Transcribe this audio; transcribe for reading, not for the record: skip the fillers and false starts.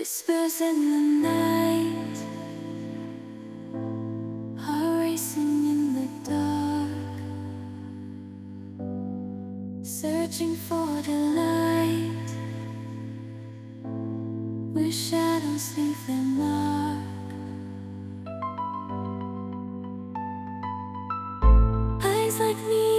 Whispers in the night are racing in the dark, searching for the light where shadows leave their mark. Eyes like me